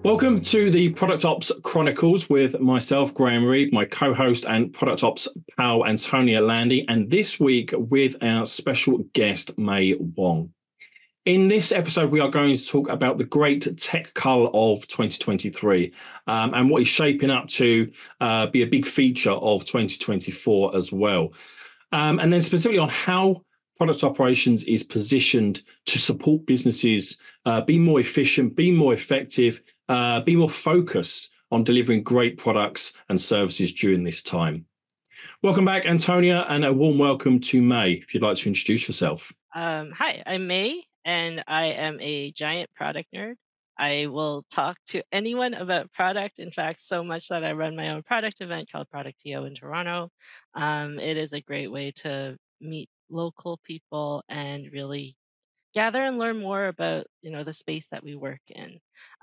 Welcome to the Product Ops Chronicles with myself, Graham Reed, my co-host and Product Ops pal, Antonia Landy, and this week with our special guest, May Wong. In this episode, we are going to talk about the great tech cull of 2023 and what is shaping up to be a big feature of 2024 as well. And then specifically on how product operations is positioned to support businesses be more efficient, be more effective, be more focused on delivering great products and services during this time. Welcome back, Antonia, and a warm welcome to May, if you'd like to introduce yourself. Hi, I'm May, and I am a giant product nerd. I will talk to anyone about product. In fact, so much that I run my own product event called Productio in Toronto. It is a great way to meet local people and really gather and learn more about the space that we work in.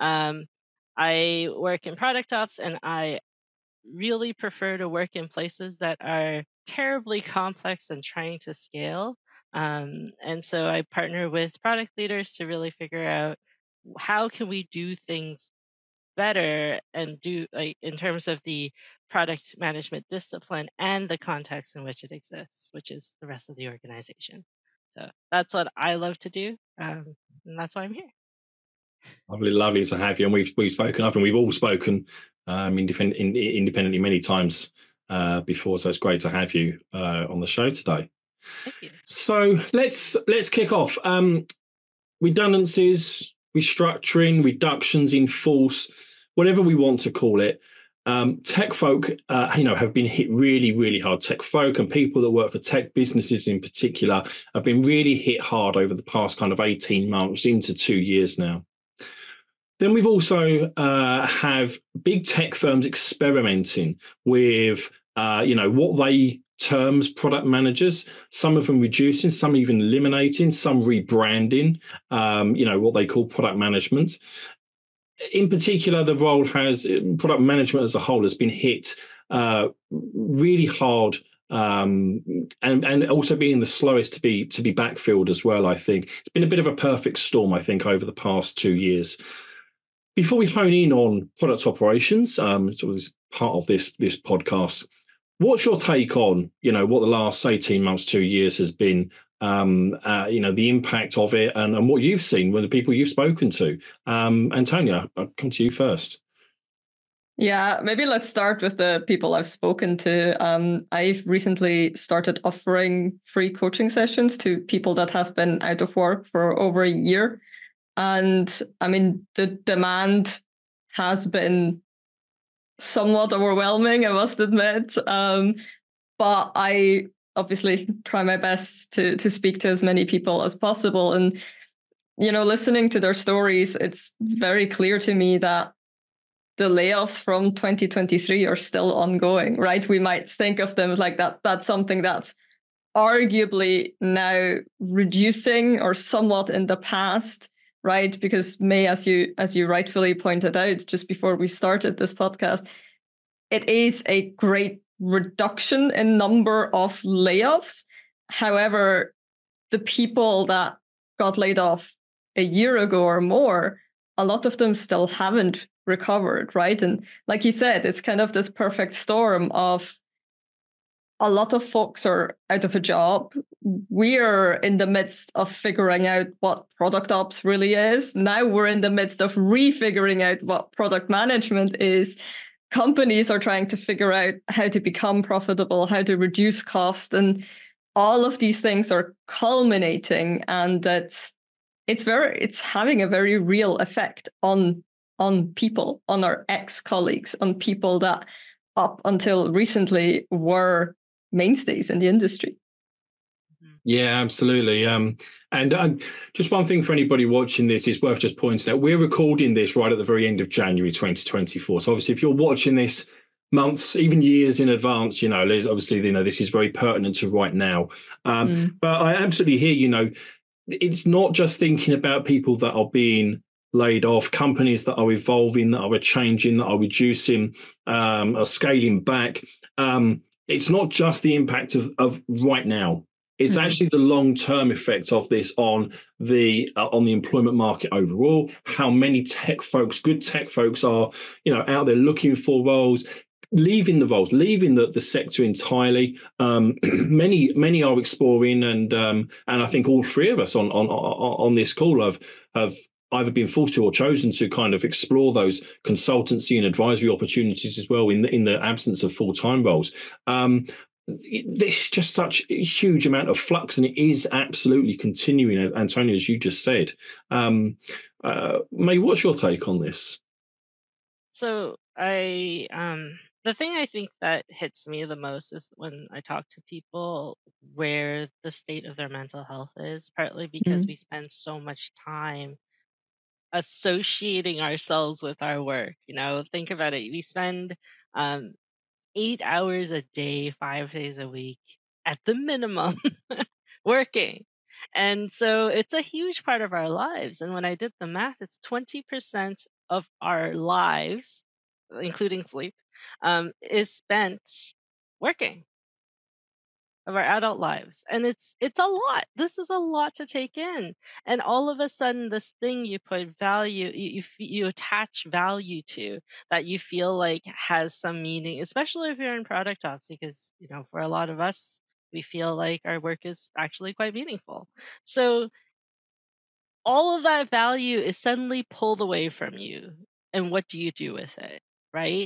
I work in product ops, and I really prefer to work in places that are terribly complex and trying to scale. And so I partner with product leaders to really figure out how can we do things better and do in terms of the product management discipline and the context in which it exists, which is the rest of the organization. So that's what I love to do, and that's why I'm here. Lovely to have you. And we've spoken up, and we've all spoken independently many times before. So it's great to have you on the show today. Thank you. So let's kick off. Redundancies, restructuring, reductions in force, whatever we want to call it. Tech folk, have been hit really, really hard. Tech folk and people that work for tech businesses in particular have been really hit hard over the past kind of 18 months into 2 years now. Then we've also have big tech firms experimenting with, what they terms product managers, some of them reducing, some even eliminating, some rebranding, what they call product management. In particular, the role product management as a whole has been hit really hard, and also being the slowest to be backfilled as well. I think it's been a bit of a perfect storm, I think, over the past 2 years. Before we hone in on product operations, sort of as part of this podcast, what's your take on, what the last 18 months, 2 years has been, the impact of it and what you've seen with the people you've spoken to? Antonia, I'll come to you first. Yeah, maybe let's start with the people I've spoken to. I've recently started offering free coaching sessions to people that have been out of work for over a year. And I mean, the demand has been somewhat overwhelming, I must admit. But I obviously try my best to speak to as many people as possible. And, listening to their stories, it's very clear to me that the layoffs from 2023 are still ongoing, right? We might think of them like that's something that's arguably now reducing or somewhat in the past. Right, because May, as you rightfully pointed out just before we started this podcast, it is a great reduction in number of layoffs. However, the people that got laid off a year ago or more, a lot of them still haven't recovered, right? And like you said, it's kind of this perfect storm of a lot of folks are out of a job. We're in the midst of figuring out what product ops really is. Now we're in the midst of refiguring out what product management is. Companies are trying to figure out how to become profitable, how to reduce cost, and all of these things are culminating, and it's having a very real effect on people, on our ex-colleagues, on people that up until recently were mainstays in the industry. Yeah, absolutely. And just one thing for anybody watching this is worth just pointing out. We're recording this right at the very end of January 2024. So obviously, if you're watching this months, even years in advance, obviously, this is very pertinent to right now. But I absolutely hear, it's not just thinking about people that are being laid off, companies that are evolving, that are changing, that are reducing, are scaling back. It's not just the impact of right now. It's actually the long-term effect of this on the employment market overall. How many good tech folks are, out there looking for roles, leaving the sector entirely. Many are exploring, and I think all three of us on this call have either been forced to or chosen to kind of explore those consultancy and advisory opportunities as well in the absence of full-time roles. There's just such a huge amount of flux, and it is absolutely continuing, Antonio, as you just said. May, what's your take on this? So the thing I think that hits me the most is when I talk to people where the state of their mental health is, partly because we spend so much time associating ourselves with our work. Think about it. We spend 8 hours a day, 5 days a week at the minimum working. And so it's a huge part of our lives. And when I did the math, it's 20% of our lives, including sleep, is spent working, of our adult lives. And it's a lot. This is a lot to take in. And all of a sudden, this thing you put value, you attach value to, that you feel like has some meaning, especially if you're in product ops, because for a lot of us, we feel like our work is actually quite meaningful. So all of that value is suddenly pulled away from you. And what do you do with it? Right?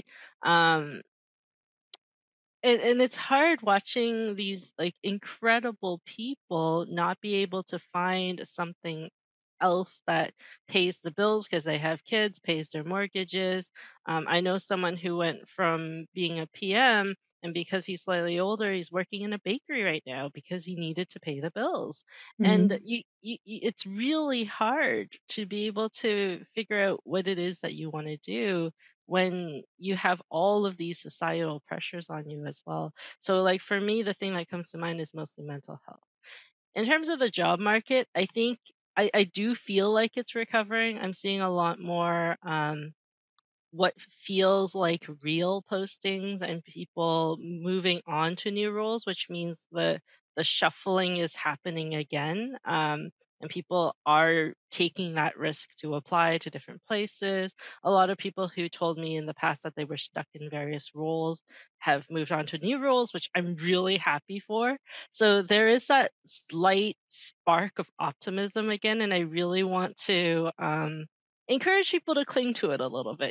And it's hard watching these like incredible people not be able to find something else that pays the bills because they have kids, pays their mortgages. I know someone who went from being a PM, and because he's slightly older, he's working in a bakery right now because he needed to pay the bills. And it's really hard to be able to figure out what it is that you want to do when you have all of these societal pressures on you as well. So like for me, the thing that comes to mind is mostly mental health. In terms of the job market, I think I do feel like it's recovering. I'm seeing a lot more what feels like real postings and people moving on to new roles, which means the shuffling is happening again. And people are taking that risk to apply to different places. A lot of people who told me in the past that they were stuck in various roles have moved on to new roles, which I'm really happy for. So there is that slight spark of optimism again, and I really want to encourage people to cling to it a little bit,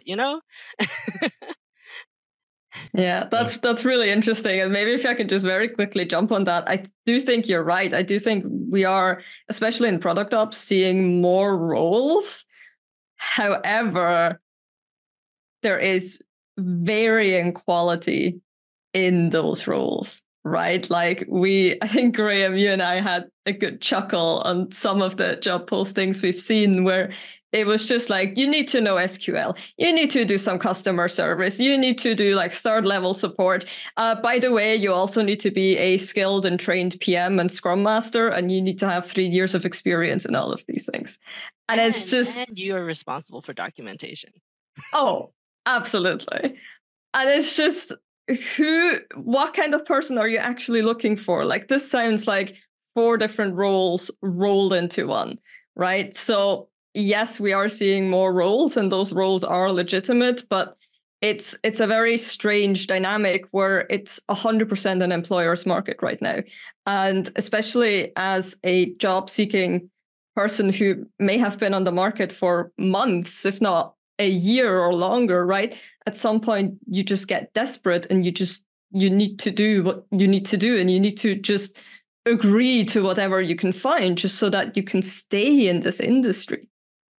Yeah, that's really interesting. And maybe if I could just very quickly jump on that, I do think you're right. I do think we are, especially in product ops, seeing more roles. However, there is varying quality in those roles, right? Like I think Graham, you and I had a good chuckle on some of the job postings we've seen where it was just like, you need to know SQL, you need to do some customer service, you need to do like third level support. By the way, you also need to be a skilled and trained PM and Scrum Master, and you need to have 3 years of experience in all of these things. And it's just... And you are responsible for documentation. Oh, absolutely. And it's just... what kind of person are you actually looking for? Like, this sounds like 4 different roles rolled into one, right? So yes, we are seeing more roles, and those roles are legitimate, but it's a very strange dynamic where it's 100% an employer's market right now. And especially as a job-seeking person who may have been on the market for months, if not a year or longer, right? At some point, you just get desperate, and you need to do what you need to do, and you need to just agree to whatever you can find just so that you can stay in this industry.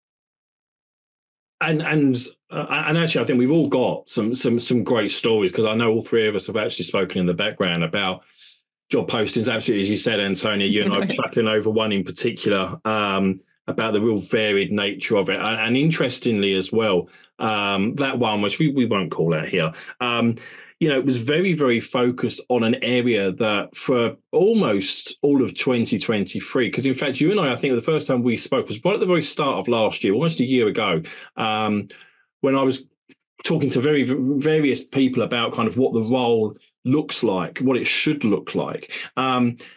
And actually, I think we've all got some great stories, because I know all 3 of us have actually spoken in the background about job postings. Absolutely, as you said, Antonia, you and I were chuckling over one in particular, about the real varied nature of it. And interestingly as well, that one, which we won't call out here, it was very, very focused on an area that for almost all of 2023, because in fact, you and I think the first time we spoke was right at the very start of last year, almost a year ago, when I was talking to various people about kind of what the role looks like, what it should look like. And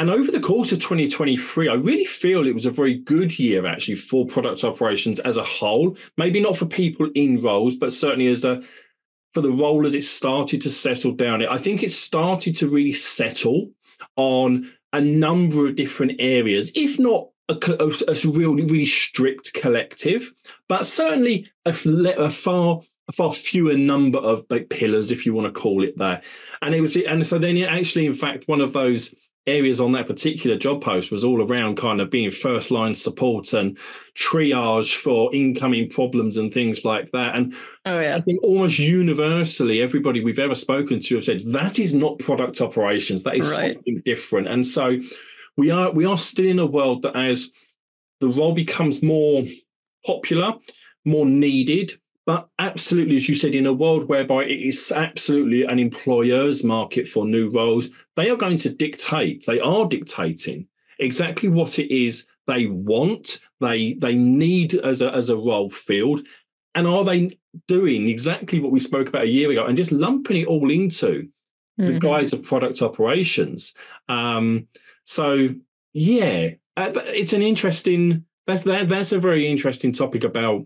And over the course of 2023, I really feel it was a very good year actually for product operations as a whole. Maybe not for people in roles, but certainly for the role as it started to settle down. I think it started to really settle on a number of different areas, if not a really strict collective, but certainly a far fewer number of pillars, if you want to call it that. And so then actually, in fact, one of those areas on that particular job post was all around kind of being first line support and triage for incoming problems and things like that. And I think almost universally, everybody we've ever spoken to have said that is not product operations. That is something different. And so we are still in a world that, as the role becomes more popular, more needed, but absolutely, as you said, in a world whereby it is absolutely an employer's market for new roles, they are going to they are dictating exactly what it is they want, they need as a role field. And are they doing exactly what we spoke about a year ago and just lumping it all into the guise of product operations? So, yeah, it's an interesting, that's a very interesting topic about,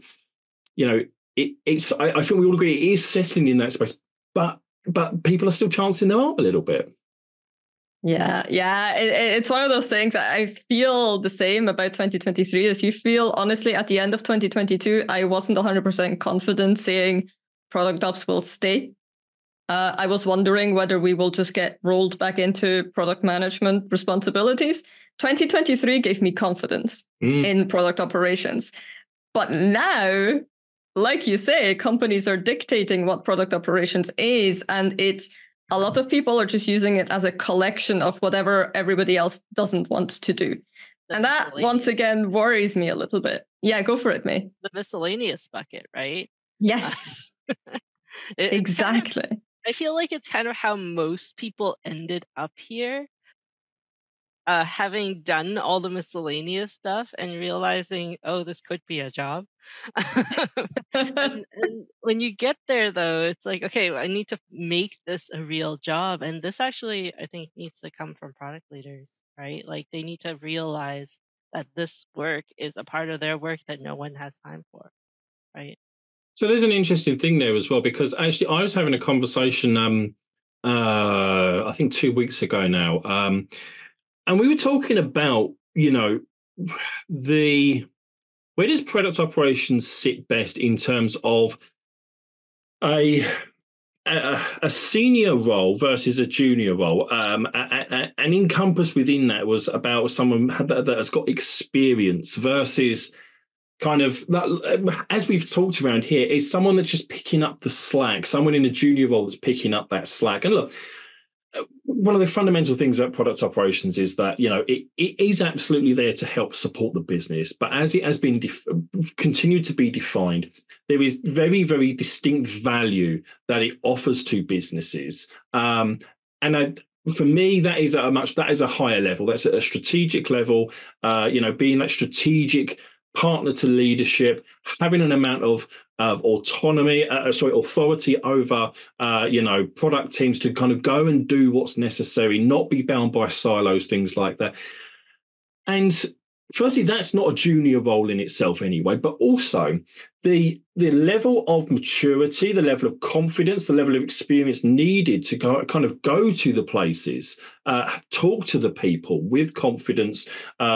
I think we all agree it is settling in that space, but people are still chancing their arm a little bit. Yeah. It's one of those things. I feel the same about 2023 as you feel. Honestly, at the end of 2022, I wasn't 100% confident saying product ops will stay. I was wondering whether we will just get rolled back into product management responsibilities. 2023 gave me confidence in product operations. But now, like you say, companies are dictating what product operations is, and a lot of people are just using it as a collection of whatever everybody else doesn't want to do. And that, once again, worries me a little bit. Yeah, go for it, May. The miscellaneous bucket, right? Yes, exactly. I feel like it's kind of how most people ended up here. Having done all the miscellaneous stuff and realizing, oh, this could be a job. and when you get there, though, it's like, okay, I need to make this a real job. And this actually, I think, needs to come from product leaders, right? Like, they need to realize that this work is a part of their work that no one has time for, right? So there's an interesting thing there as well, because actually I was having a conversation, I think 2 weeks ago now, and we were talking about, where does product operations sit best in terms of a senior role versus a junior role, and encompassed within that was about someone that has got experience versus kind of, as we've talked around here, is someone that's just picking up the slack, someone in a junior role that's picking up that slack. And look, one of the fundamental things about product operations is that, it is absolutely there to help support the business. But as it has been continued to be defined, there is very, very distinct value that it offers to businesses. For me, that is a higher level. That's at a strategic level, being that strategic partner to leadership, having an amount of authority over, product teams to kind of go and do what's necessary, not be bound by silos, things like that. And firstly, that's not a junior role in itself anyway, but also the level of maturity, the level of confidence, the level of experience needed to go to the places, talk to the people with confidence,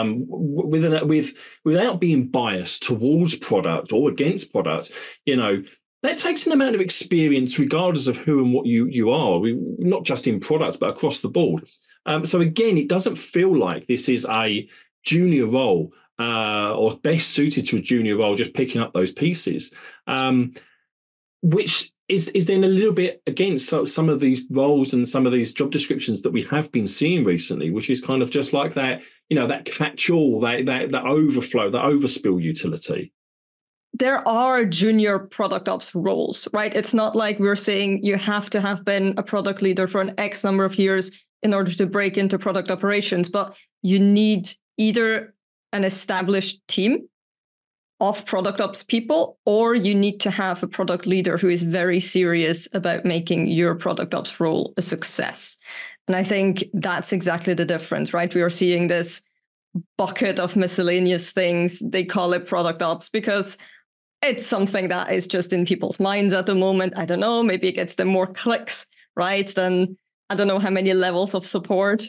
without being biased towards product or against product. That takes an amount of experience, regardless of who and what you are, not just in products, but across the board. So again, it doesn't feel like this is a junior role, or best suited to a junior role, just picking up those pieces, which is then a little bit against some of these roles and some of these job descriptions that we have been seeing recently, which is kind of just like that, that catch-all, that overflow, that overspill utility. There are junior product ops roles, right? It's not like we're saying you have to have been a product leader for an X number of years in order to break into product operations, but you need either an established team of product ops people, or you need to have a product leader who is very serious about making your product ops role a success. And I think that's exactly the difference, right? We are seeing this bucket of miscellaneous things. They call it product ops because it's something that is just in people's minds at the moment. I don't know, maybe it gets them more clicks, right? Than I don't know how many levels of support.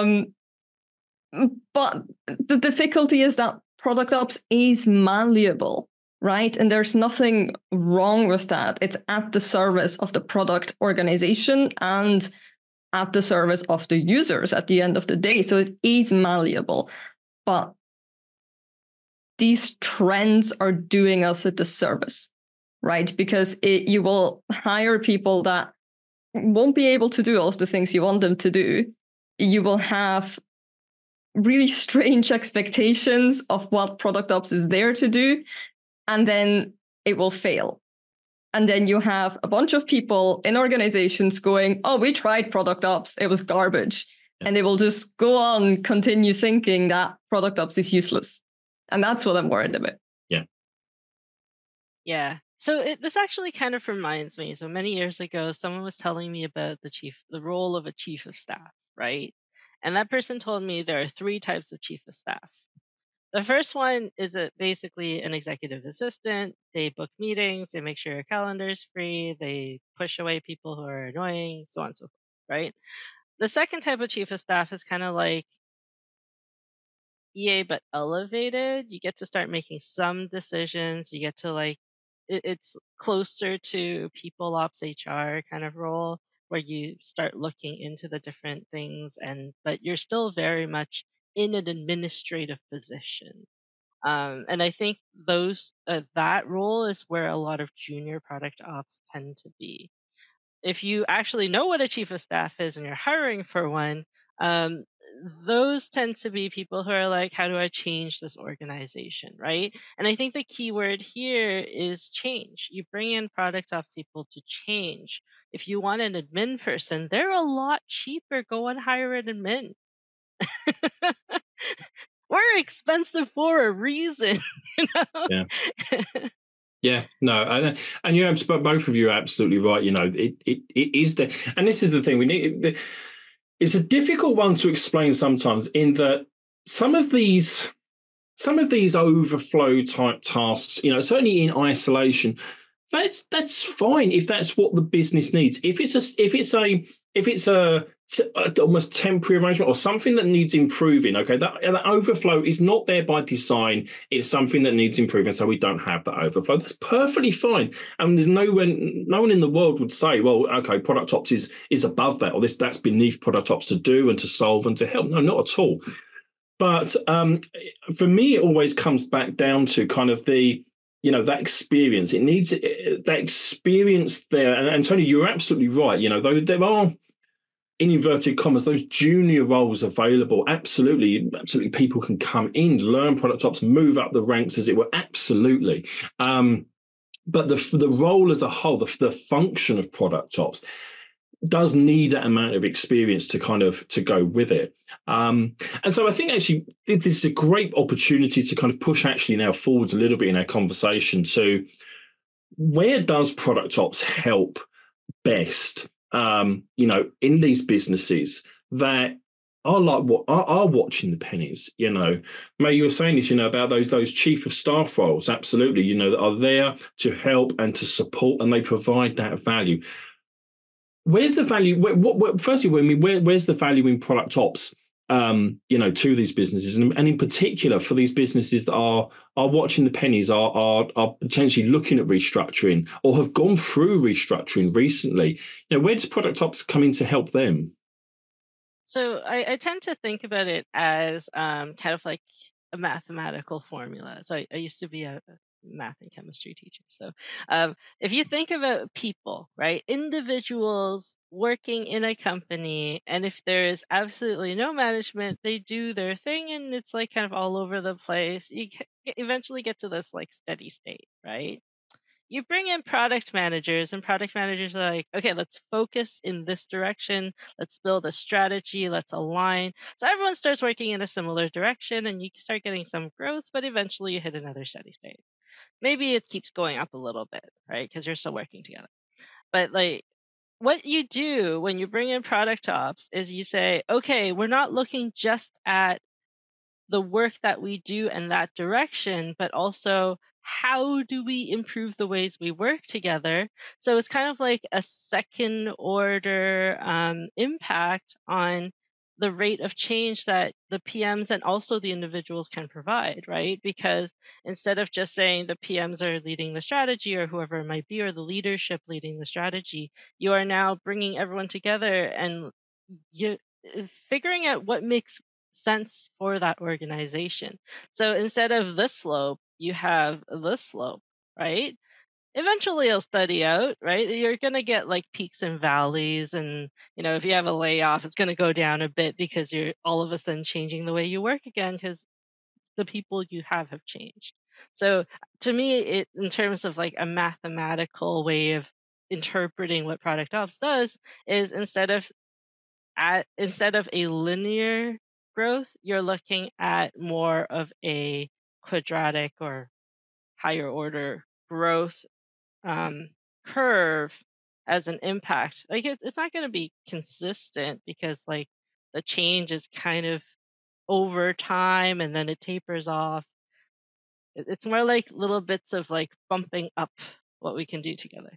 But the difficulty is that product ops is malleable, right? And there's nothing wrong with that. It's at the service of the product organization and at the service of the users at the end of the day. So it is malleable. But these trends are doing us a disservice, right? Because you will hire people that won't be able to do all of the things you want them to do. You will have really strange expectations of what product ops is there to do, and then it will fail. And then you have a bunch of people in organizations going, oh, we tried product ops, it was garbage. Yeah. And they will just go on, continue thinking that product ops is useless. And that's what I'm worried about. Yeah. Yeah. So this actually kind of reminds me. So many years ago, someone was telling me about the role of a chief of staff, right? And that person told me there are 3 types of chief of staff. The first one is basically an executive assistant. They book meetings, they make sure your calendar is free, they push away people who are annoying, so on and so forth, right? The second type of chief of staff is kind of like EA but elevated. You get to start making some decisions. You get to it's closer to people ops HR kind of role where you start looking into the different things but you're still very much in an administrative position. And I think that role is where a lot of junior product ops tend to be. If you actually know what a chief of staff is and you're hiring for one, um, those tend to be people who are like, how do I change this organization, right? And I think the key word here is change. You bring in product ops people to change. If you want an admin person, they're a lot cheaper. Go and hire an admin. We're expensive for a reason, you know? Yeah. Yeah, no, and you both of you are absolutely right. You know, it is the, and this is the thing we need. It's a difficult one to explain sometimes, in that some of these overflow type tasks, you know, certainly in isolation, that's fine if that's what the business needs. If it's a almost temporary arrangement or something that needs improving, okay, that overflow is not there by design. It's something that needs improving, so we don't have that overflow. That's perfectly fine. And there's no one in the world would say, well, okay, product ops is above that, or that's beneath product ops to do and to solve and to help. No, not at all. But for me, it always comes back down to kind of that experience. It needs that experience there. And Tony, you're absolutely right. You know, though there are, in inverted commas, those junior roles available. Absolutely, people can come in, learn product ops, move up the ranks, as it were. Absolutely. But the role as a whole, the function of product ops, does need that amount of experience to go with it. And so I think actually this is a great opportunity to kind of push actually now forwards a little bit in our conversation to where does product ops help best, in these businesses that are like what are watching the pennies. You know, May, you were saying this, about those chief of staff roles, absolutely, that are there to help and to support, and they provide that value. Where's the value? Firstly, where's the value in product ops? To these businesses, and in particular for these businesses that are watching the pennies, are potentially looking at restructuring or have gone through restructuring recently. Where does product ops come in to help them? So I tend to think about it as kind of like a mathematical formula. So I used to be a math and chemistry teacher. So if you think about people, right, individuals working in a company, and if there is absolutely no management, they do their thing and it's like kind of all over the place. You eventually get to this like steady state, right? You bring in product managers, and product managers are like, okay, let's focus in this direction. Let's build a strategy. Let's align. So everyone starts working in a similar direction and you start getting some growth, but eventually you hit another steady state. Maybe it keeps going up a little bit, right? Because you're still working together. But like what you do when you bring in product ops is you say, okay, we're not looking just at the work that we do in that direction, but also how do we improve the ways we work together? So it's kind of like a second order impact on the rate of change that the PMs and also the individuals can provide, right? Because instead of just saying the PMs are leading the strategy or whoever it might be, or the leadership leading the strategy, you are now bringing everyone together and you figuring out what makes sense for that organization. So instead of this slope, you have this slope, right? Eventually it'll steady out, right? You're going to get like peaks and valleys. And, if you have a layoff, it's going to go down a bit because you're all of a sudden changing the way you work again because the people you have changed. So to me, in terms of like a mathematical way of interpreting what product ops does is instead of a linear growth, you're looking at more of a quadratic or higher order growth curve as an impact. Like it's not going to be consistent because like the change is kind of over time and then it tapers off. It's more like little bits of like bumping up what we can do together.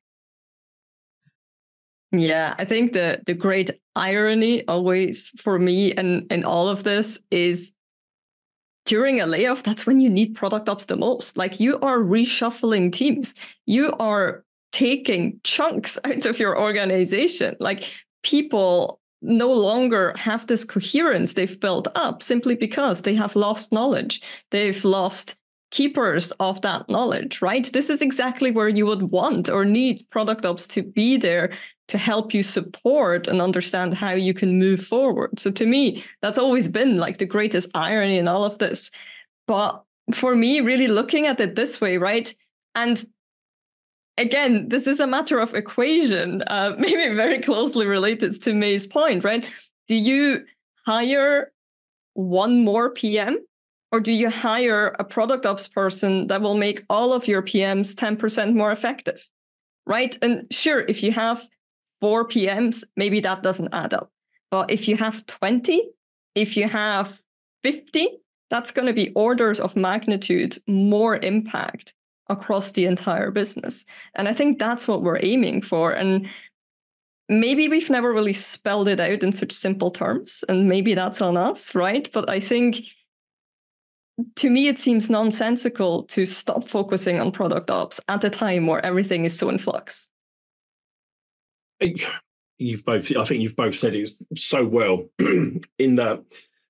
Yeah, I think the great irony always for me and in all of this is during a layoff, that's when you need product ops the most. Like you are reshuffling teams. You are taking chunks out of your organization. Like people no longer have this coherence they've built up simply because they have lost knowledge. They've lost keepers of that knowledge, right? This is exactly where you would want or need product ops to be there to help you support and understand how you can move forward. So to me, that's always been like the greatest irony in all of this. But for me, really looking at it this way, right? And again, this is a matter of equation, maybe very closely related to May's point, right? Do you hire one more PM or do you hire a product ops person that will make all of your PMs 10% more effective, right? And sure, if you have 4 PMs, maybe that doesn't add up. But if you have 20, if you have 50, that's going to be orders of magnitude more impact across the entire business. And I think that's what we're aiming for. And maybe we've never really spelled it out in such simple terms, and maybe that's on us, right? But I think to me, it seems nonsensical to stop focusing on product ops at a time where everything is so in flux. I think you've both said it so well in that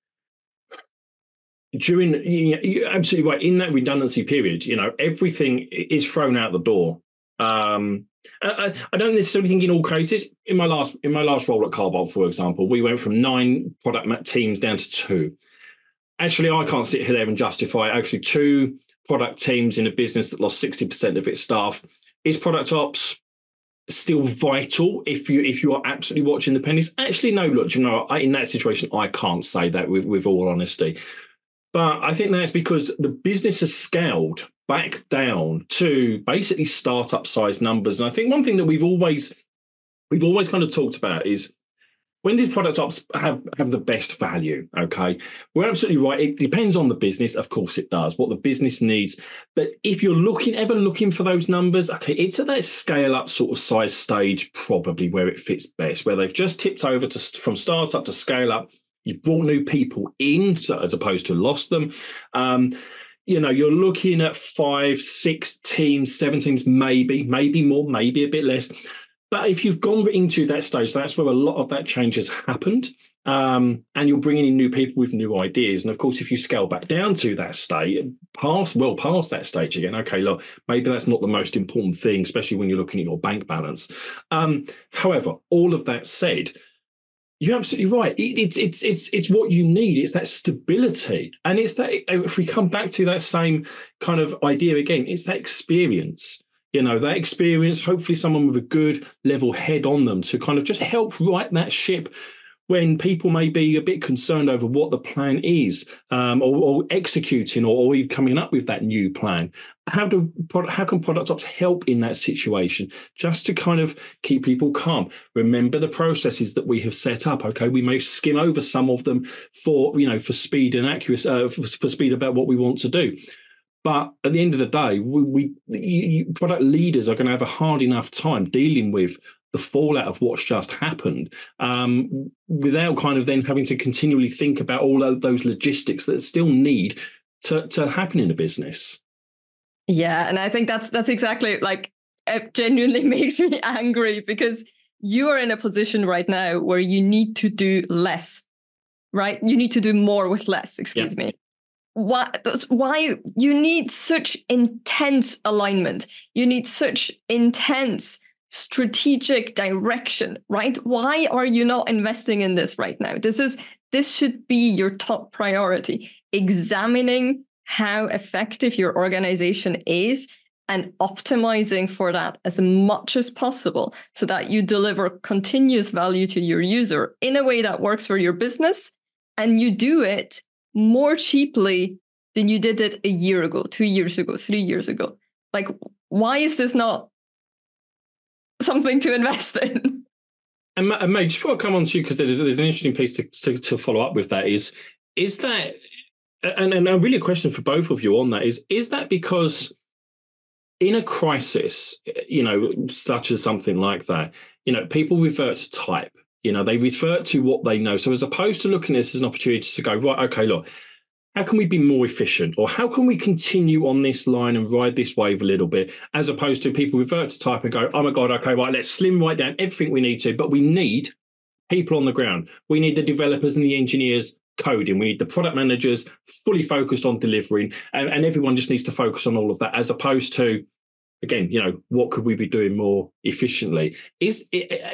you're absolutely right, in that redundancy period, everything is thrown out the door. I don't necessarily think in all cases. In my last role at Carbot, for example, we went from 9 product teams down to 2. Actually, I can't sit here and justify actually 2 product teams in a business that lost 60% of its staff. Is product ops still vital if you are absolutely watching the pennies? Actually, no. Look, in that situation, I can't say that with all honesty. But I think that's because the business has scaled back down to basically startup size numbers. And I think one thing that we've always kind of talked about is, when did product ops have the best value? Okay, we're absolutely right. It depends on the business. Of course it does, what the business needs. But if you're ever looking for those numbers, okay, it's at that scale up sort of size stage probably where it fits best, where they've just tipped over from startup to scale up. You brought new people in as opposed to lost them. You're looking at 5, 6 teams, 7 teams, maybe more, maybe a bit less. But if you've gone into that stage, that's where a lot of that change has happened. And you're bringing in new people with new ideas. And of course, if you scale back down to that state, past that stage again, okay, look, maybe that's not the most important thing, especially when you're looking at your bank balance. However, all of that said, you're absolutely right. It's what you need. It's that stability. And it's that, if we come back to that same kind of idea again, it's that experience. That experience, hopefully someone with a good level head on them to kind of just help right that ship when people may be a bit concerned over what the plan is, or executing, or even coming up with that new plan. How can Product Ops help in that situation, just to kind of keep people calm? Remember the processes that we have set up. Okay, we may skim over some of them for speed and accuracy, for speed about what we want to do. But at the end of the day, product leaders are going to have a hard enough time dealing with the fallout of what's just happened, without kind of then having to continually think about all of those logistics that still need to happen in a business. Yeah, and I think that's exactly, like, it genuinely makes me angry, because you are in a position right now where you need to do less, right? You need to do more with less, excuse me. Why you need such intense alignment? You need such intense strategic direction, right? Why are you not investing in this right now? This should be your top priority. Examining how effective your organization is and optimizing for that as much as possible, so that you deliver continuous value to your user in a way that works for your business, and you do it more cheaply than you did it a year ago, 2 years ago, 3 years ago. Like, why is this not something to invest in? And May, just before I come on to you, because there's an interesting piece to follow up with that, is that, and really a question for both of you on that, is that because in a crisis, such as something like that, people revert to type. They revert to what they know. So as opposed to looking at this as an opportunity to go, right, okay, look, how can we be more efficient, or how can we continue on this line and ride this wave a little bit, as opposed to people revert to type and go, oh my God, okay, right, let's slim right down everything we need to, but we need people on the ground. We need the developers and the engineers coding. We need the product managers fully focused on delivering, and everyone just needs to focus on all of that, as opposed to, again, what could we be doing more efficiently? Is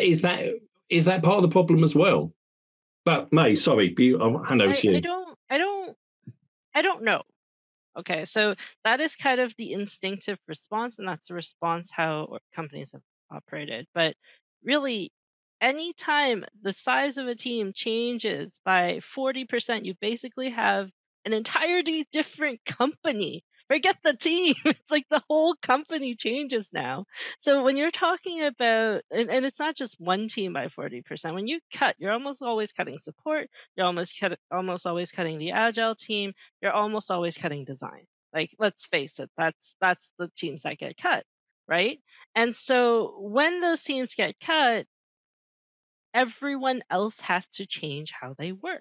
that part of the problem as well? But May, sorry, I'll hand over to you. I don't know. Okay, so that is kind of the instinctive response, and that's the response how companies have operated. But really, anytime the size of a team changes by 40%, you basically have an entirely different company. Forget the team. It's like the whole company changes now. So when you're talking about, and it's not just one team by 40%, when you cut, you're almost always cutting support, you're almost always cutting the agile team, you're almost always cutting design. Like, let's face it, that's the teams that get cut, right? And so when those teams get cut, everyone else has to change how they work.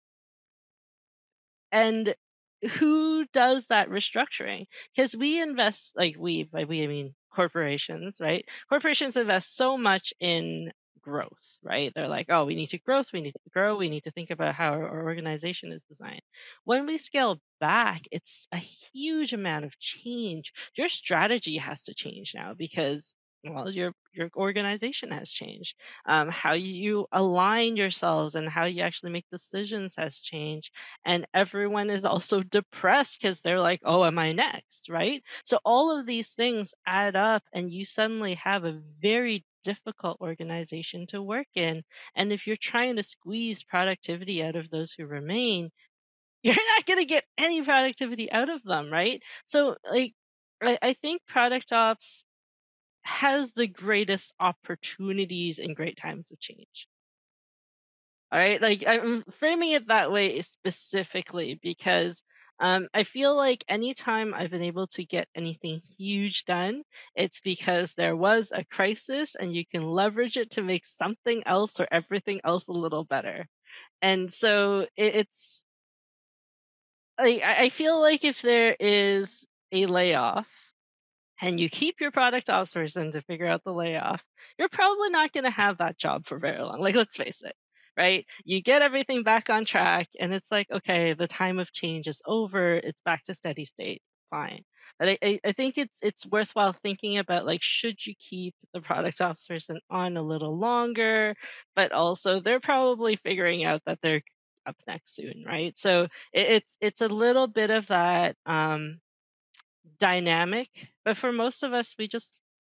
And who does that restructuring? Because we invest, like, by we I mean corporations, right? Corporations invest so much in growth, right? They're like, oh, we need to grow, we need to think about how our organization is designed. When we scale back, it's a huge amount of change. Your strategy has to change now, because, well, your organization has changed. How you align yourselves and how you actually make decisions has changed, and everyone is also depressed because they're like, oh, am I next, right? So all of these things add up, and you suddenly have a very difficult organization to work in. And if you're trying to squeeze productivity out of those who remain, you're not going to get any productivity out of them, right? So, like, I think product ops has the greatest opportunities in great times of change. All right, like, I'm framing it that way specifically because I feel like anytime I've been able to get anything huge done, it's because there was a crisis and you can leverage it to make something else or everything else a little better. And so it's like, I feel like if there is a layoff and you keep your product ops person to figure out the layoff, you're probably not going to have that job for very long. Like, let's face it, right? You get everything back on track, and it's like, okay, the time of change is over. It's back to steady state. Fine. But I think it's worthwhile thinking about, like, should you keep the product ops person on a little longer? But also, they're probably figuring out that they're up next soon, right? So it's a little bit of that dynamic, but for most of us,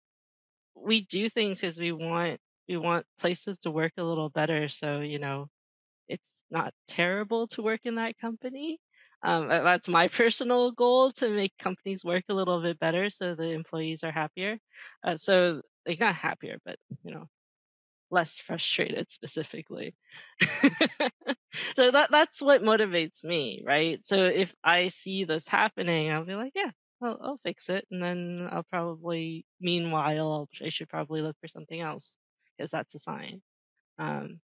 we do things because we want places to work a little better. So it's not terrible to work in that company. That's my personal goal, to make companies work a little bit better so the employees are happier. So like, not happier, but less frustrated specifically. So that's what motivates me, right? So if I see this happening, I'll be like, yeah, I'll fix it, and then I'll probably, meanwhile, I should probably look for something else, because that's a sign. Um,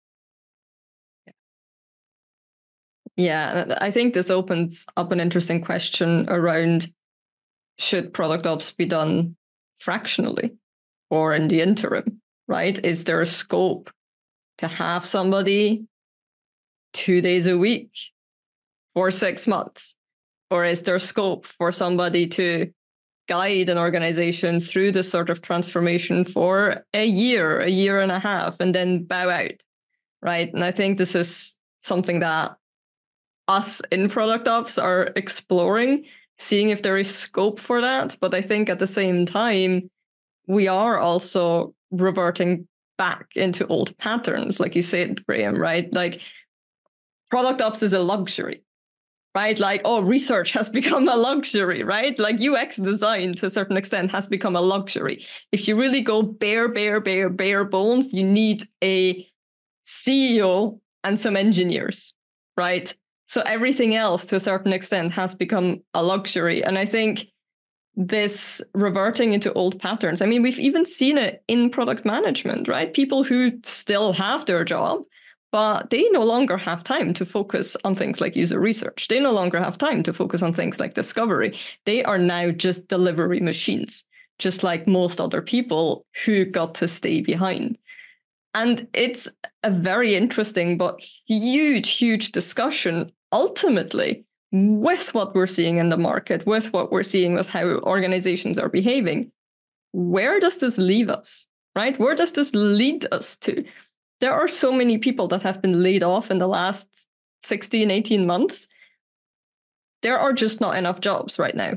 Yeah, I think this opens up an interesting question around, should product ops be done fractionally or in the interim, right? Is there a scope to have somebody 2 days a week for 6 months? Or is there scope for somebody to guide an organization through this sort of transformation for a year and a half, and then bow out, right? And I think this is something that us in product ops are exploring, seeing if there is scope for that. But I think at the same time, we are also reverting back into old patterns, like you said, Graham, right? Like, product ops is a luxury, right? Like, oh, research has become a luxury, right? Like, UX design to a certain extent has become a luxury. If you really go bare bones, you need a CEO and some engineers, right? So everything else to a certain extent has become a luxury. And I think this reverting into old patterns, I mean, we've even seen it in product management, right? People who still have their job, but they no longer have time to focus on things like user research. They no longer have time to focus on things like discovery. They are now just delivery machines, just like most other people who got to stay behind. And it's a very interesting but huge discussion, ultimately, with what we're seeing in the market, with what we're seeing with how organizations are behaving. Where does this leave us, right? Where does this lead us to? There are so many people that have been laid off in the last 16, 18 months. There are just not enough jobs right now.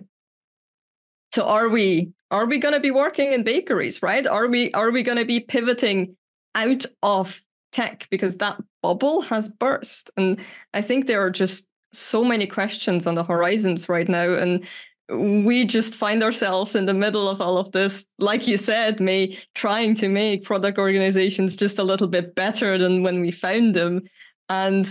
So are we going to be working in bakeries, right? Are we going to be pivoting out of tech because that bubble has burst? And I think there are just so many questions on the horizons right now, and we just find ourselves in the middle of all of this, like you said, May, trying to make product organizations just a little bit better than when we found them. And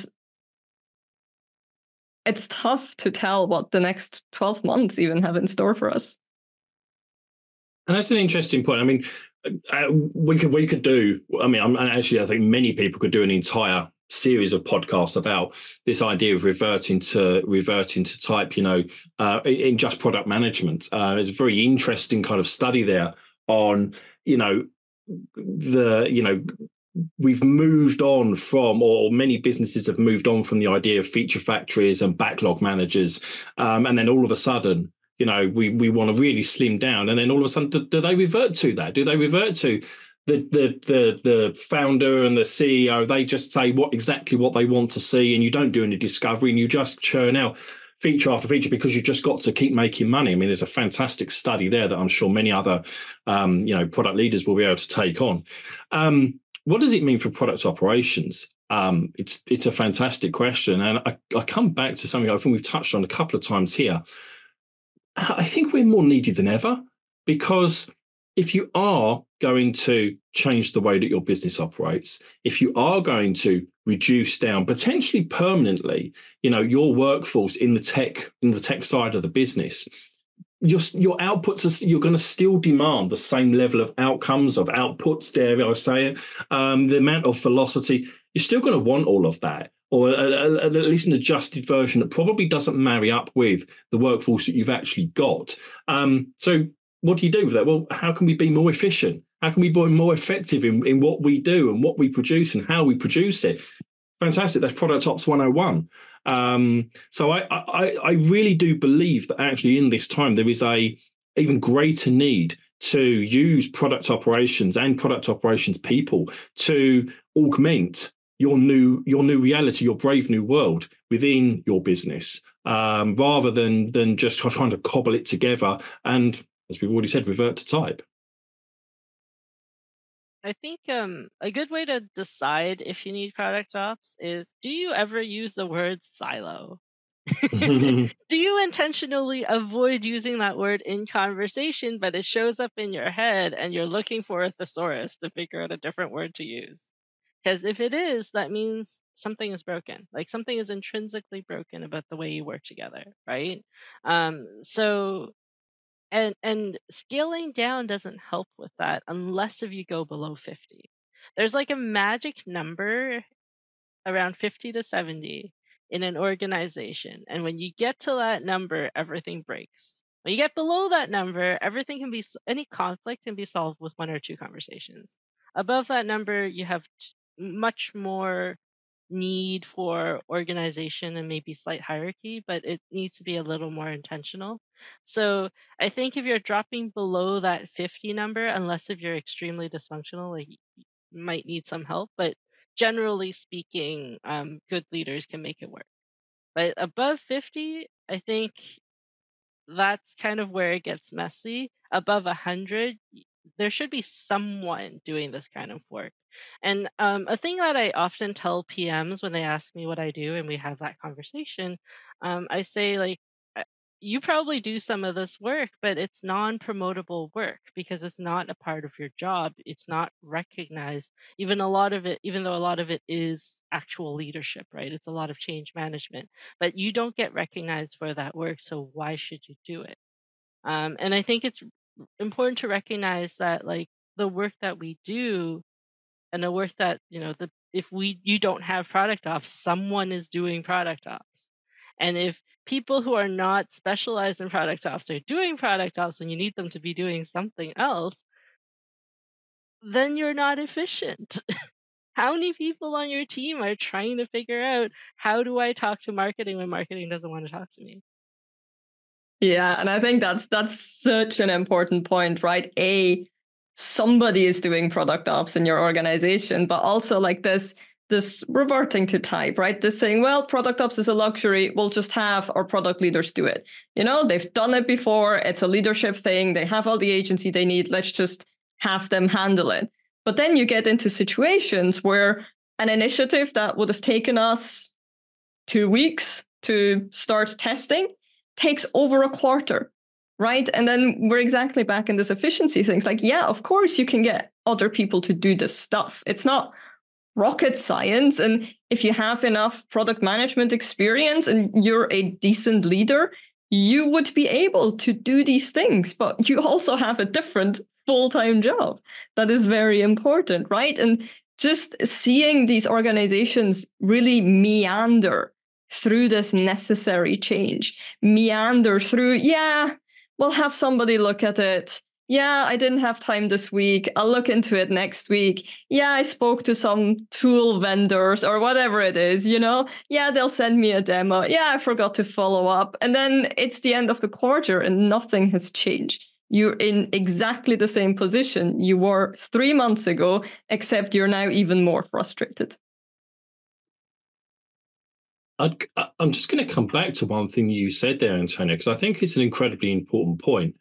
it's tough to tell what the next 12 months even have in store for us. And that's an interesting point. I mean, we could do, I mean, I think many people could do an entire series of podcasts about this idea of reverting to type, in just product management. It's a very interesting kind of study there on, we've moved on from, or many businesses have moved on from the idea of feature factories and backlog managers. And then all of a sudden, we want to really slim down. And then all of a sudden, do they revert to that? Do they revert to the founder and the CEO? They just say exactly what they want to see, and you don't do any discovery, and you just churn out feature after feature because you've just got to keep making money. I mean, there's a fantastic study there that I'm sure many other, product leaders will be able to take on. What does it mean for product operations? It's a fantastic question. And I come back to something I think we've touched on a couple of times here. I think we're more needed than ever, because if you are going to change the way that your business operates, if you are going to reduce down potentially permanently, your workforce in the tech side of the business, your outputs you're going to still demand the same level of outcomes, of outputs, dare I say it, the amount of velocity. You're still going to want all of that, or at least an adjusted version that probably doesn't marry up with the workforce that you've actually got. So what do you do with that? Well, how can we be more efficient? How can we be more effective in what we do and what we produce and how we produce it? Fantastic. That's Product Ops 101. So I really do believe that actually in this time there is a even greater need to use product operations and product operations people to augment your new reality, your brave new world within your business, rather than just trying to cobble it together and, as we've already said, revert to type. I think a good way to decide if you need product ops is, do you ever use the word silo? Do you intentionally avoid using that word in conversation, but it shows up in your head and you're looking for a thesaurus to figure out a different word to use? Because if it is, that means something is broken. Like something is intrinsically broken about the way you work together, right? So and scaling down doesn't help with that unless if you go below 50. There's like a magic number around 50 to 70 in an organization. And when you get to that number, everything breaks. When you get below that number, everything can be, any conflict can be solved with one or two conversations. Above that number, you have much more need for organization and maybe slight hierarchy, but it needs to be a little more intentional. So I think if you're dropping below that 50 number, unless if you're extremely dysfunctional, like you might need some help, but generally speaking, good leaders can make it work. But above 50, I think that's kind of where it gets messy. Above 100, there should be someone doing this kind of work. And a thing that I often tell PMs when they ask me what I do and we have that conversation, I say, like, you probably do some of this work, but it's non-promotable work because it's not a part of your job. It's not recognized. Even a lot of it, even though a lot of it is actual leadership, right? It's a lot of change management, but you don't get recognized for that work. So why should you do it? And I think it's important to recognize that, like, the work that we do and the work that, the if you don't have product ops, someone is doing product ops. And if people who are not specialized in product ops are doing product ops when you need them to be doing something else, then you're not efficient. How many people on your team are trying to figure out, how do I talk to marketing when marketing doesn't want to talk to me? Yeah, and I think that's such an important point, right? Somebody is doing product ops in your organization, but also like this reverting to type, right? This saying, well, product ops is a luxury. We'll just have our product leaders do it. They've done it before. It's a leadership thing. They have all the agency they need. Let's just have them handle it. But then you get into situations where an initiative that would have taken us 2 weeks to start testing takes over a quarter, right? And then we're exactly back in this efficiency things. Like, yeah, of course you can get other people to do this stuff. It's not rocket science. And if you have enough product management experience and you're a decent leader, you would be able to do these things, but you also have a different full-time job. That is very important, right? And just seeing these organizations really meander through this necessary change, meander through, yeah, we'll have somebody look at it. Yeah, I didn't have time this week. I'll look into it next week. Yeah, I spoke to some tool vendors or whatever it is, Yeah, they'll send me a demo. Yeah, I forgot to follow up. And then it's the end of the quarter and nothing has changed. You're in exactly the same position you were 3 months ago, except you're now even more frustrated. I'm just going to come back to one thing you said there, Antonio, because I think it's an incredibly important point.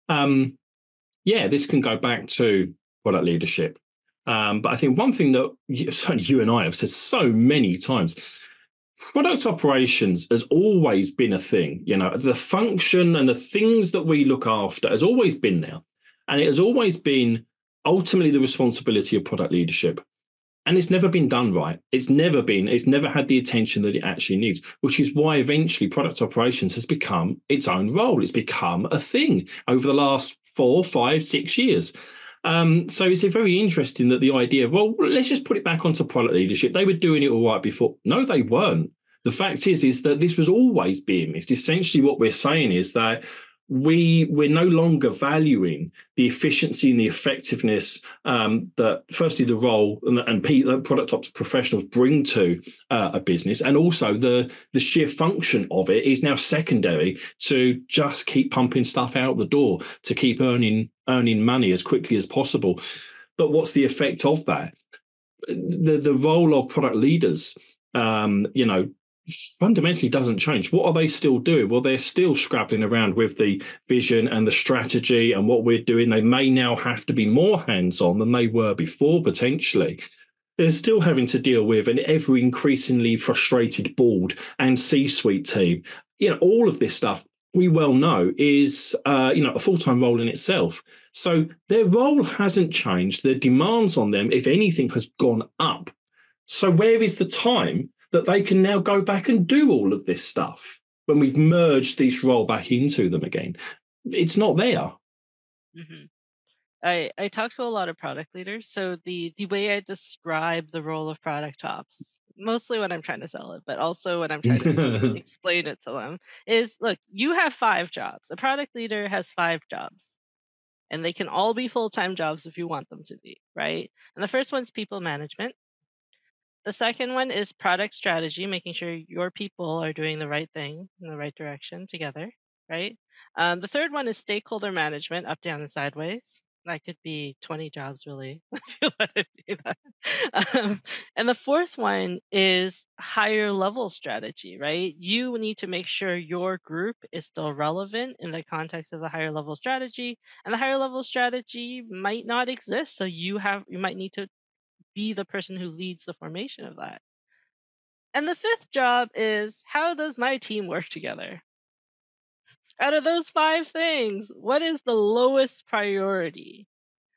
This can go back to product leadership. But I think one thing that certainly you and I have said so many times, product operations has always been a thing. The function and the things that we look after has always been there. And it has always been ultimately the responsibility of product leadership. And it's never been done right. It's never had the attention that it actually needs, which is why eventually product operations has become its own role. It's become a thing over the last 4, 5, 6 years. So it's very interesting that the idea of, well, let's just put it back onto product leadership. They were doing it all right before. No, they weren't. The fact is that this was always being missed. Essentially what we're saying is that we're no longer valuing the efficiency and the effectiveness that firstly the role and product ops professionals bring to a business, and also the sheer function of it is now secondary to just keep pumping stuff out the door to keep earning money as quickly as possible. But what's the effect of that? The role of product leaders, fundamentally doesn't change. What are they still doing? Well, they're still scrabbling around with the vision and the strategy and what we're doing. They may now have to be more hands-on than they were before, potentially. They're still having to deal with an ever increasingly frustrated board and C-suite team. All of this stuff we well know is a full-time role in itself. So their role hasn't changed. The demands on them, if anything, has gone up. So where is the time that they can now go back and do all of this stuff when we've merged this role back into them again? It's not there. Mm-hmm. I talk to a lot of product leaders. So the way I describe the role of product ops, mostly when I'm trying to sell it, but also when I'm trying to explain it to them, is look, you have 5 jobs. A product leader has 5 jobs, and they can all be full-time jobs if you want them to be, right? And the first one's people management. The second one is product strategy, making sure your people are doing the right thing in the right direction together, right? The third one is stakeholder management, up, down, and sideways. That could be 20 jobs, really, if you let it be that. And the fourth one is higher level strategy, right? You need to make sure your group is still relevant in the context of the higher level strategy, and the higher level strategy might not exist. So you might need to be the person who leads the formation of that. And the fifth job is, how does my team work together? Out of those 5 things, what is the lowest priority?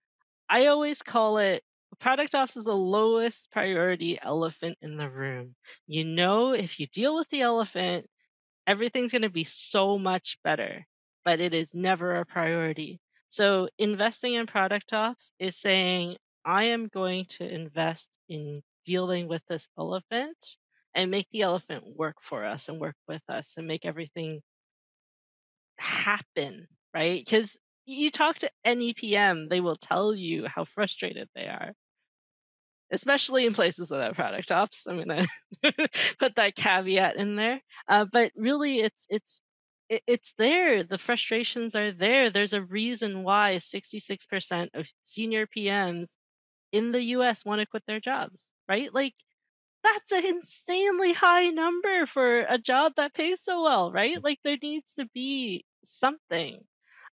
I always call it product ops is the lowest priority elephant in the room. If you deal with the elephant, everything's going to be so much better, but it is never a priority. So investing in product ops is saying, I am going to invest in dealing with this elephant and make the elephant work for us and work with us and make everything happen, right? Because you talk to any PM, they will tell you how frustrated they are, especially in places without product ops. I'm going to put that caveat in there. But really, it's there. The frustrations are there. There's a reason why 66% of senior PMs in the US want to quit their jobs, right? Like, that's an insanely high number for a job that pays so well, right? Like, there needs to be something.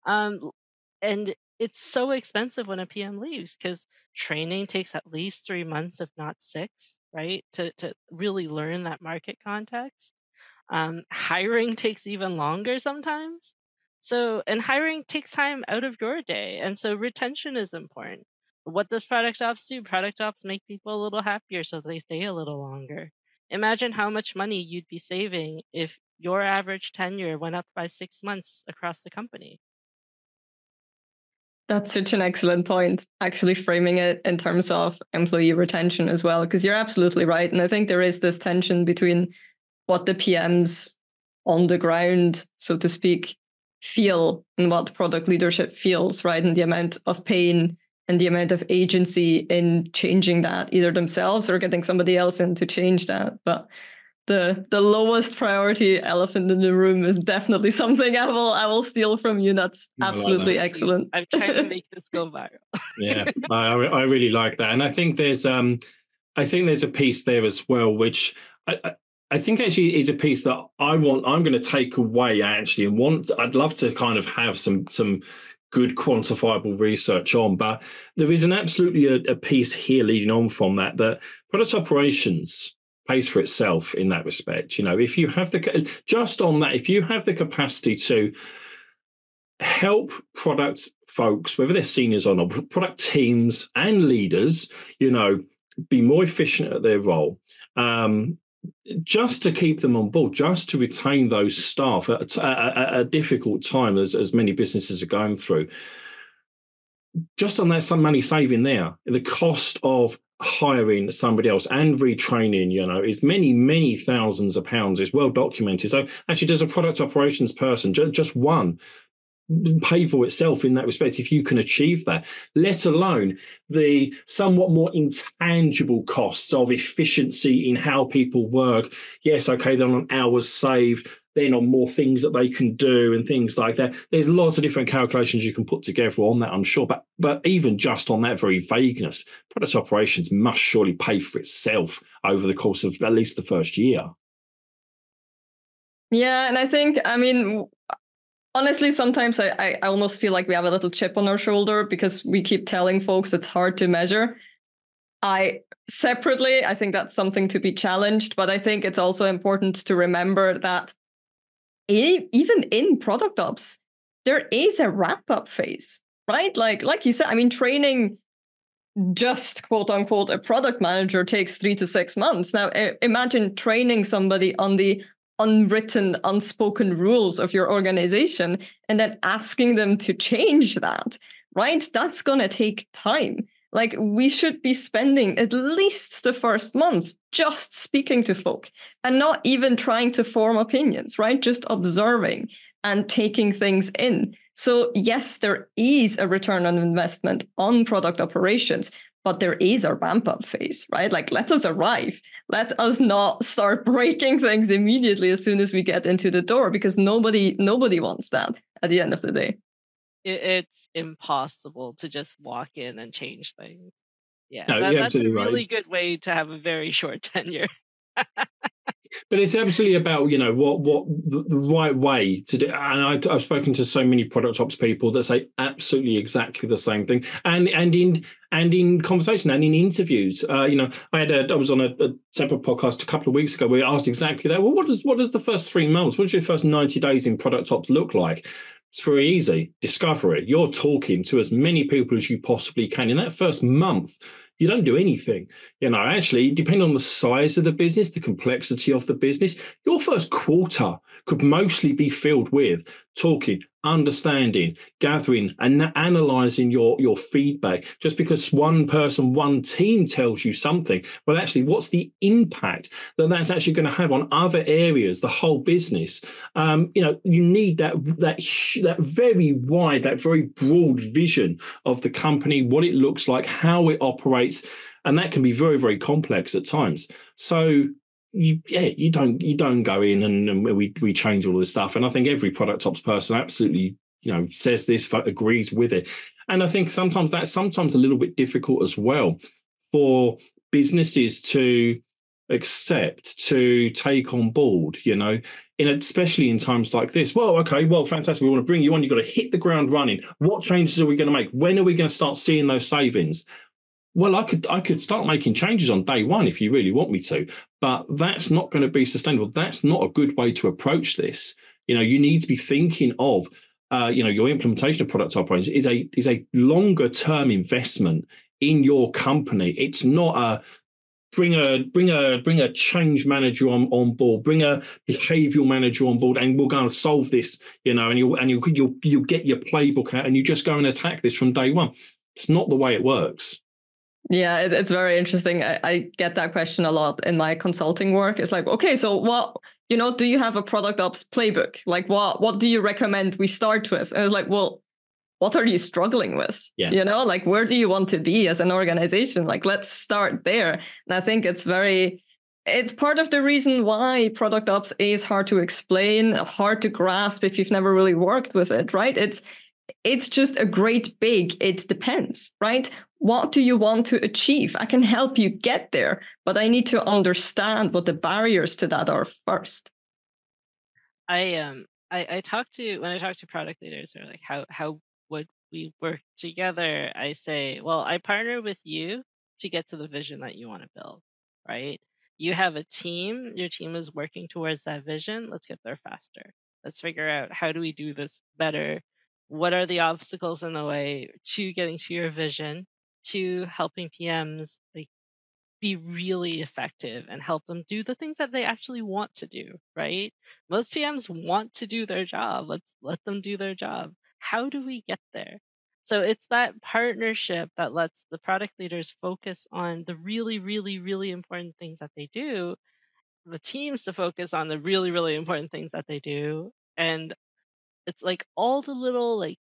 And it's so expensive when a PM leaves because training takes at least 3 months, if not 6, right? To really learn that market context. Hiring takes even longer sometimes. And hiring takes time out of your day. And so retention is important. What does product ops do? Product ops make people a little happier so they stay a little longer. Imagine how much money you'd be saving if your average tenure went up by 6 months across the company. That's such an excellent point, actually framing it in terms of employee retention as well, because you're absolutely right. And I think there is this tension between what the PMs on the ground, so to speak, feel and what product leadership feels, right? And the amount of pain and the amount of agency in changing that, either themselves or getting somebody else in to change that. But the lowest priority elephant in the room is definitely something I will steal from you. That's absolutely excellent. I'm trying to make this go viral. Yeah, I really like that, and I think there's a piece there as well, which I think actually is a piece that I'm going to take away actually, and I'd love to kind of have some good quantifiable research on, but there is absolutely a piece here leading on from that product operations pays for itself in that respect. If you have if you have the capacity to help product folks, whether they're seniors or not, product teams and leaders, be more efficient at their role, just to keep them on board, just to retain those staff at a difficult time as many businesses are going through. Just on that, some money saving there. The cost of hiring somebody else and retraining, is many thousands of pounds. Is well documented. So actually, does a product operations person, just one, pay for itself in that respect if you can achieve that, let alone the somewhat more intangible costs of efficiency in how people work. Yes, okay, they're on hours saved, then on more things that they can do and things like that. There's lots of different calculations you can put together on that, I'm sure. But even just on that very vagueness, product operations must surely pay for itself over the course of at least the first year. Yeah, and I think, honestly, sometimes I almost feel like we have a little chip on our shoulder because we keep telling folks it's hard to measure. I think that's something to be challenged, but I think it's also important to remember that even in product ops, there is a wrap-up phase, right? Like you said, training just quote unquote a product manager takes 3 to 6 months. Now, imagine training somebody on the unwritten, unspoken rules of your organization and then asking them to change that, right? That's going to take time. Like, we should be spending at least the first month just speaking to folk and not even trying to form opinions, right? Just observing and taking things in. So yes, there is a return on investment on product operations, but there is a ramp up phase, right? Like, let us arrive. Let us not start breaking things immediately as soon as we get into the door, because nobody wants that at the end of the day. It's impossible to just walk in and change things. Yeah, No, you're that's a absolutely really right. good way to have a very short tenure. But it's absolutely about what the right way to do. And I've spoken to so many product ops people that say absolutely exactly the same thing. And in conversation and in interviews, I was on a separate podcast a couple of weeks ago where we asked exactly that. Well, what does the first 3 months, what does your first 90 days in product ops look like? It's very easy. Discovery. You're talking to as many people as you possibly can. In that first month, you don't do anything. Actually, depending on the size of the business, the complexity of the business, your first quarter could mostly be filled with talking, understanding, gathering, and analyzing your feedback. Just because one person, one team tells you something, well, actually, what's the impact that's actually going to have on other areas, the whole business? You need that very wide, that very broad vision of the company, what it looks like, how it operates, and that can be very, very complex at times. So you don't go in and we change all this stuff. And I think every product ops person absolutely says this, agrees with it. And I think sometimes that's a little bit difficult as well for businesses to accept, to take on board, especially in times like this. Well, okay, well, fantastic. We want to bring you on. You've got to hit the ground running. What changes are we going to make? When are we going to start seeing those savings? Well, I could start making changes on day one if you really want me to, but that's not going to be sustainable. That's not a good way to approach this. You need to be thinking of, your implementation of product operations is a longer term investment in your company. It's not a bring a change manager on board, bring a behavioral manager on board, and we're going to solve this. And you'll get your playbook out and you just go and attack this from day one. It's not the way it works. Yeah, it's very interesting. I get that question a lot in my consulting work. It's like, okay, so what, do you have a product ops playbook? Like, what do you recommend we start with? And it's like, well, what are you struggling with? Yeah. Like, where do you want to be as an organization? Like, let's start there. And I think it's part of the reason why product ops is hard to explain, hard to grasp if you've never really worked with it, right? It's just a great big, it depends, right? What do you want to achieve? I can help you get there, but I need to understand what the barriers to that are first. I talk to product leaders, or like, how would we work together? I say, well, I partner with you to get to the vision that you want to build, right? You have a team, your team is working towards that vision. Let's get there faster. Let's figure out, how do we do this better? What are the obstacles in the way to getting to your vision, to helping PMs like be really effective and help them do the things that they actually want to do, right? Most PMs want to do their job. Let's let them do their job. How do we get there? So it's that partnership that lets the product leaders focus on the really, really, really important things that they do, the teams to focus on the really, really important things that they do. And it's like all the little like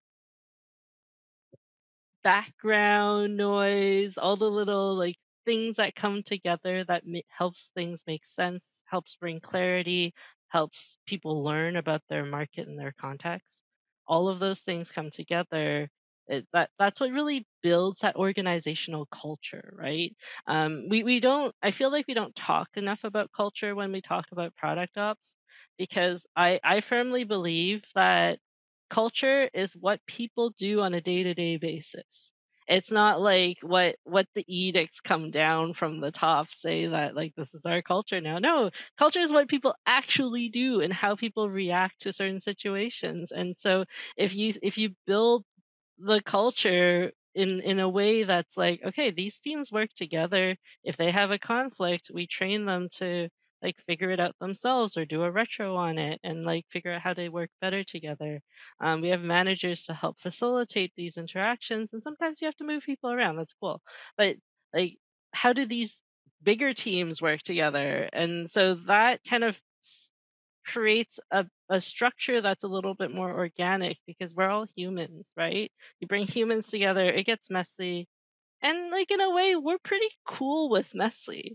background noise, all the little like things that come together that helps things make sense, helps bring clarity, helps people learn about their market and their context. All of those things come together That's what really builds that organizational culture, right? We don't. I feel like we don't talk enough about culture when we talk about product ops, because I firmly believe that culture is what people do on a day-to-day basis. It's not like what the edicts come down from the top say that like this is our culture now. No, culture is what people actually do and how people react to certain situations. And so if you build the culture in a way that's like, okay, these teams work together. If they have a conflict, we train them to like figure it out themselves or do a retro on it and like figure out how they work better together. We have managers to help facilitate these interactions, and sometimes you have to move people around. That's cool, but like, how do these bigger teams work together? And so that kind of creates a structure that's a little bit more organic, because we're all humans, right? You bring humans together, it gets messy. And like in a way, we're pretty cool with messy.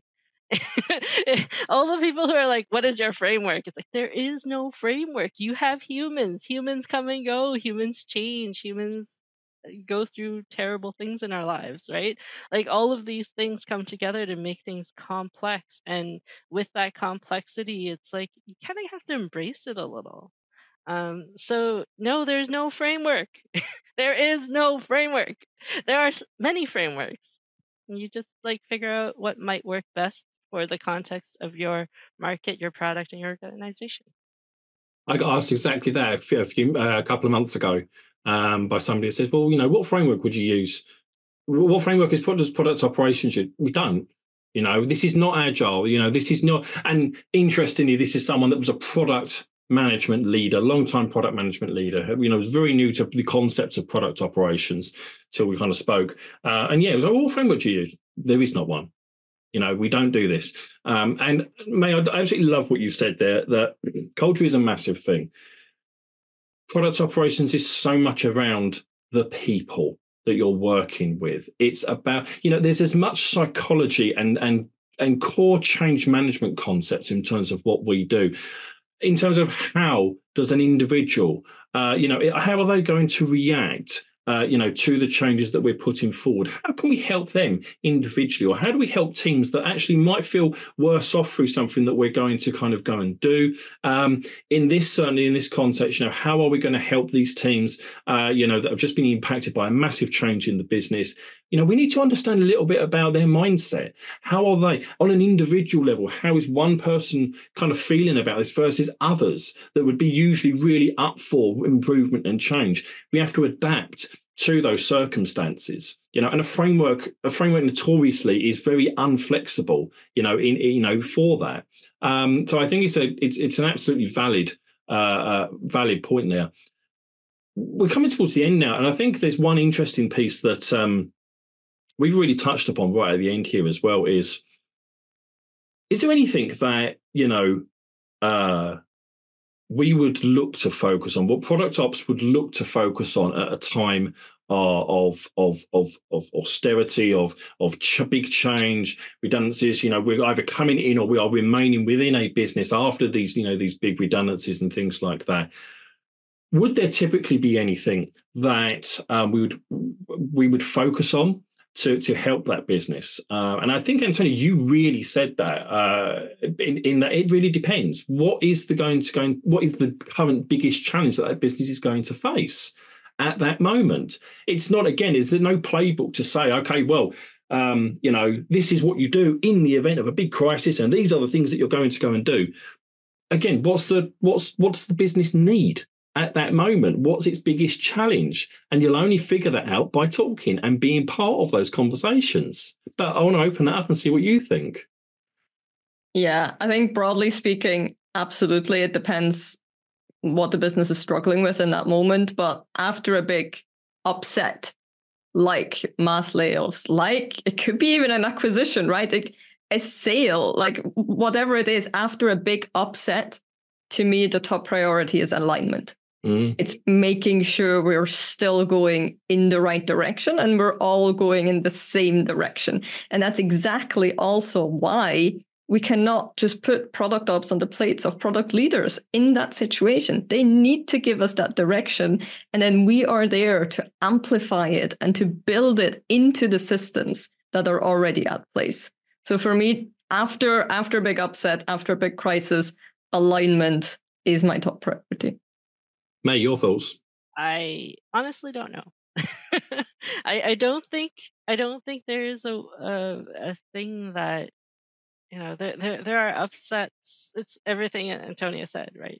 All the people who are like, what is your framework? It's like, there is no framework. You have humans. Humans come and go. Humans change. Humans go through terrible things in our lives, right? Like all of these things come together to make things complex. And with that complexity, it's like you kind of have to embrace it a little. So no, there's no framework. There is no framework. There are many frameworks. You just like figure out what might work best for the context of your market, your product, and your organization. I got asked exactly that a couple of months ago by somebody that says, well, what framework would you use? What framework does product operations use? We don't. This is not agile. This is not. And interestingly, this is someone that was a product management leader, long-time product management leader. Was very new to the concepts of product operations till we kind of spoke. And yeah, it was like, what framework do you use? There is not one. We don't do this. And May, I absolutely love what you said there, that culture is a massive thing. Product operations is so much around the people that you're working with. It's about, there's as much psychology and core change management concepts in terms of what we do. In terms of how does an individual, how are they going to react to the changes that we're putting forward? How can we help them individually, or how do we help teams that actually might feel worse off through something that we're going to kind of go and do? Certainly in this context, how are we going to help these teams, that have just been impacted by a massive change in the business? We need to understand a little bit about their mindset. How are they on an individual level? How is one person kind of feeling about this versus others that would be usually really up for improvement and change? We have to adapt to those circumstances, and a framework notoriously is very unflexible, for that. So I think it's an absolutely valid point there. We're coming towards the end now, and I think there's one interesting piece that we've really touched upon right at the end here as well. Is there anything that we would look to focus on, what product ops would look to focus on at a time of austerity, of big change, redundancies? We're either coming in or we are remaining within a business after these big redundancies and things like that. Would there typically be anything that we would focus on to help that business? And I think, Antonio, you really said that in that it really depends. What is the current biggest challenge that business is going to face at that moment? It's not, again, is there no playbook to say, okay, well, this is what you do in the event of a big crisis, and these are the things that you're going to go and do. Again, what's the business need at that moment? What's its biggest challenge? And you'll only figure that out by talking and being part of those conversations. But I want to open that up and see what you think. Yeah, I think broadly speaking, absolutely, it depends what the business is struggling with in that moment. But after a big upset, like mass layoffs, like it could be even an acquisition, right? A sale, like whatever it is, after a big upset, to me, the top priority is alignment. It's making sure we're still going in the right direction and we're all going in the same direction. And that's exactly also why we cannot just put product ops on the plates of product leaders in that situation. They need to give us that direction. And then we are there to amplify it and to build it into the systems that are already at place. So for me, after big upset, after big crisis, alignment is my top priority. May, your thoughts? I honestly don't know. I don't think there is a thing that, you know, there are upsets. It's everything Antonia said, right?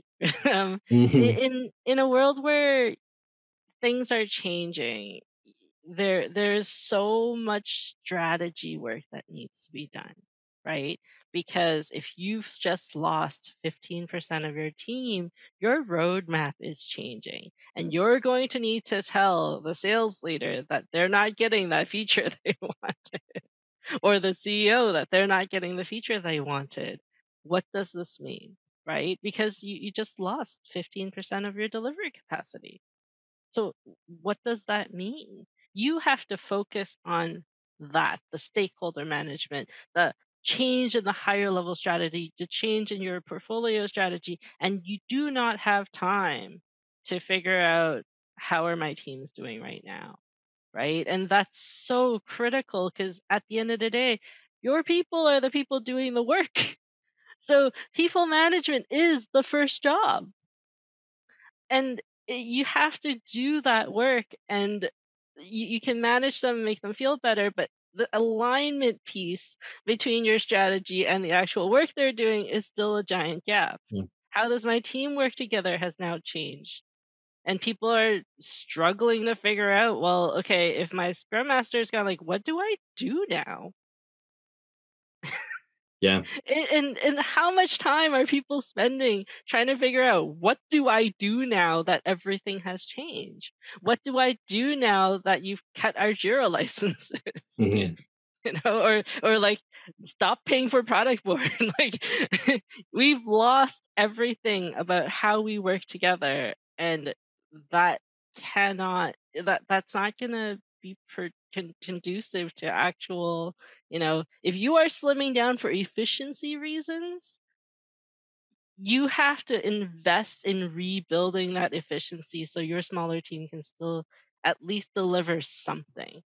In a world where things are changing, there's so much strategy work that needs to be done, right? Because if you've just lost 15% of your team, your roadmap is changing, and you're going to need to tell the sales leader that they're not getting that feature they wanted, or the CEO that they're not getting the feature they wanted. What does this mean, right? Because you just lost 15% of your delivery capacity. So what does that mean? You have to focus on that, the stakeholder management, the change in the higher level strategy, the change in your portfolio strategy, and you do not have time to figure out how are my teams doing right now, right? And that's so critical because at the end of the day, your people are the people doing the work. So people management is the first job. And you have to do that work, and you can manage them and make them feel better, but the alignment piece between your strategy and the actual work they're doing is still a giant gap. How does my team work together has now changed. And people are struggling to figure out, well, okay, if my Scrum Master is kind of like, what do I do now? Yeah. And how much time are people spending trying to figure out, what do I do now that everything has changed? What do I do now that you've cut our Jira licenses? Mm-hmm. You know, or like, stop paying for product board. Like, we've lost everything about how we work together, and that's not gonna be conducive to actual, you know, if you are slimming down for efficiency reasons, you have to invest in rebuilding that efficiency so your smaller team can still at least deliver something.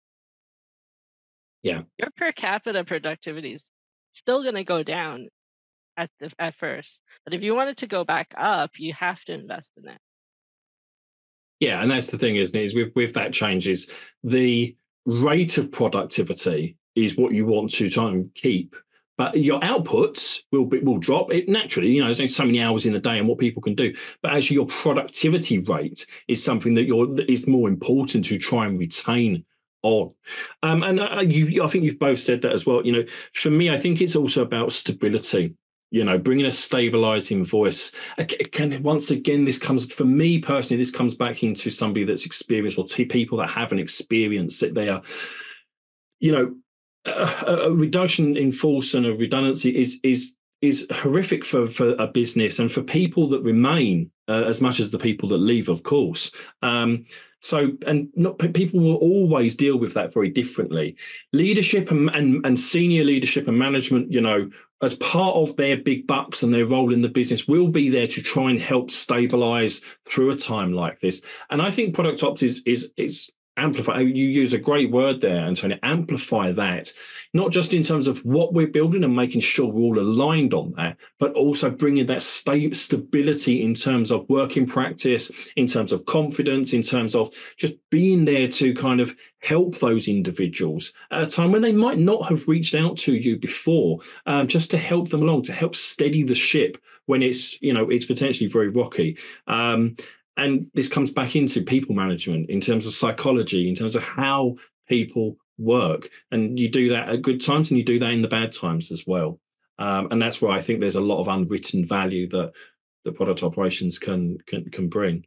Yeah. Your per capita productivity is still going to go down at first, but if you want it to go back up, you have to invest in it. Yeah, and that's the thing, isn't it? Is with that changes, the rate of productivity is what you want to try and keep, but your outputs will drop. It naturally, you know, there's only so many hours in the day and what people can do. But actually, your productivity rate is something that is more important to try and retain on. And I think you've both said that as well. You know, for me, I think it's also about stability. You know, bringing a stabilizing voice. Again, once again, this comes, for me personally, this comes back into somebody that's experienced, or people that haven't experienced it. They are, you know, a reduction in force and a redundancy is horrific for a business and for people that remain, as much as the people that leave, of course. So, and not people will always deal with that very differently. Leadership and senior leadership and management, you know, as part of their big bucks and their role in the business, will be there to try and help stabilize through a time like this. And I think product ops is amplify. You use a great word there, Antonia. Amplify that, not just in terms of what we're building and making sure we're all aligned on that, but also bringing that stability in terms of working practice, in terms of confidence, in terms of just being there to kind of help those individuals at a time when they might not have reached out to you before, just to help them along, to help steady the ship when it's, you know, it's potentially very rocky. And this comes back into people management, in terms of psychology, in terms of how people work. And you do that at good times and you do that in the bad times as well. And that's where I think there's a lot of unwritten value that the product operations can bring.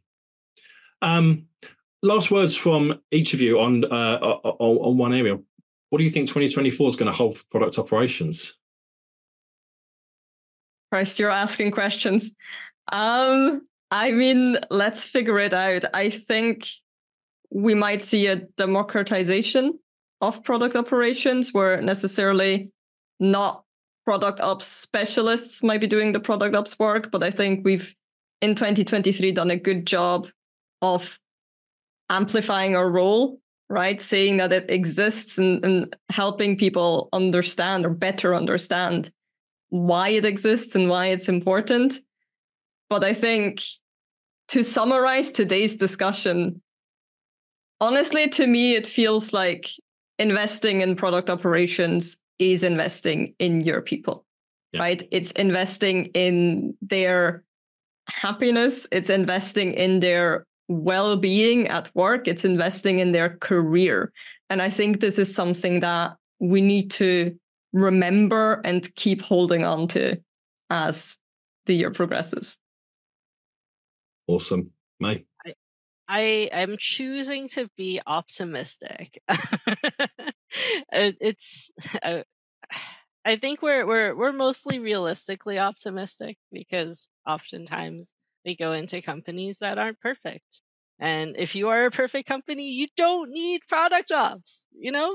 Last words from each of you on one area. What do you think 2024 is going to hold for product operations? Christ, you're asking questions. I mean, let's figure it out. I think we might see a democratization of product operations, where necessarily not product ops specialists might be doing the product ops work, but I think we've in 2023 done a good job of amplifying our role, right? Saying that it exists and helping people understand or better understand why it exists and why it's important. But I think to summarize today's discussion, honestly, to me, it feels like investing in product operations is investing in your people, right? It's investing in their happiness. It's investing in their well-being at work. It's investing in their career. And I think this is something that we need to remember and keep holding on to as the year progresses. Awesome. May? I'm choosing to be optimistic. I think we're mostly realistically optimistic because oftentimes we go into companies that aren't perfect. And if you are a perfect company, you don't need product jobs, you know?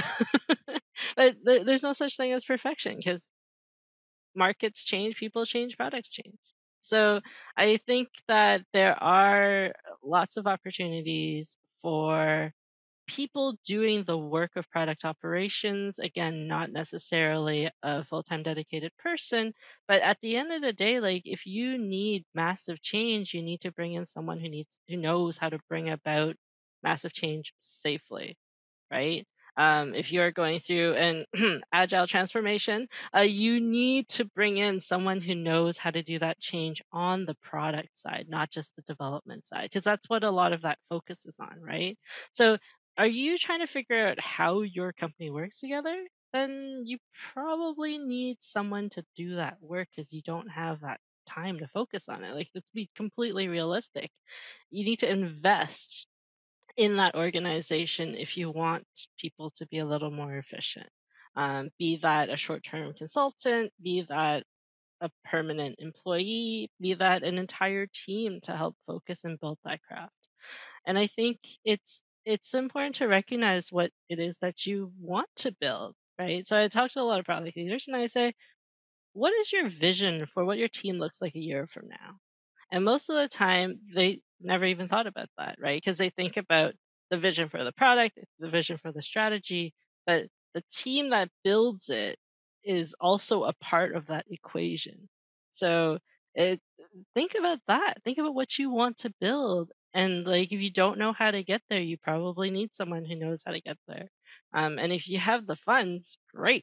But there's no such thing as perfection because markets change, people change, products change. So I think that there are lots of opportunities for people doing the work of product operations. Again, not necessarily a full-time dedicated person, but at the end of the day, like if you need massive change, you need to bring in someone who knows how to bring about massive change safely, right? If you're going through an agile transformation, you need to bring in someone who knows how to do that change on the product side, not just the development side, because that's what a lot of that focuses on, right? So are you trying to figure out how your company works together? Then you probably need someone to do that work because you don't have that time to focus on it. Like, let's be completely realistic. You need to invest in that organization if you want people to be a little more efficient. Be that a short-term consultant, be that a permanent employee, be that an entire team to help focus and build that craft. And I think it's important to recognize what it is that you want to build, right? So I talk to a lot of product leaders and I say, what is your vision for what your team looks like a year from now? And most of the time, they never even thought about that, right? Because they think about the vision for the product, the vision for the strategy, but the team that builds it is also a part of that equation. So think about that. Think about what you want to build. And like, if you don't know how to get there, you probably need someone who knows how to get there. And if you have the funds, great.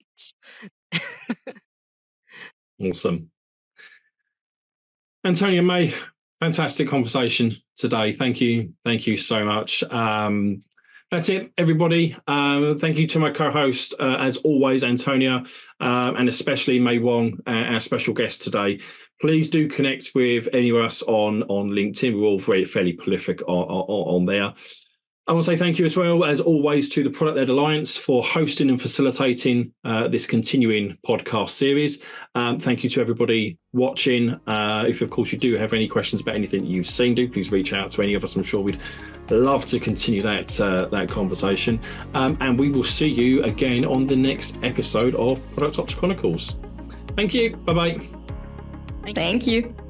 Awesome. Antonia, May, fantastic conversation today. Thank you. Thank you so much. That's it, everybody. Thank you to my co-host, as always, Antonia, and especially May Wong, our special guest today. Please do connect with any of us on LinkedIn. We're all fairly prolific on there. I want to say thank you as well, as always, to the Product-Led Alliance for hosting and facilitating this continuing podcast series. Thank you to everybody watching. If, of course, you do have any questions about anything that you've seen, do please reach out to any of us. I'm sure we'd love to continue that conversation. And we will see you again on the next episode of Product Ops Chronicles. Thank you. Bye-bye. Thank you.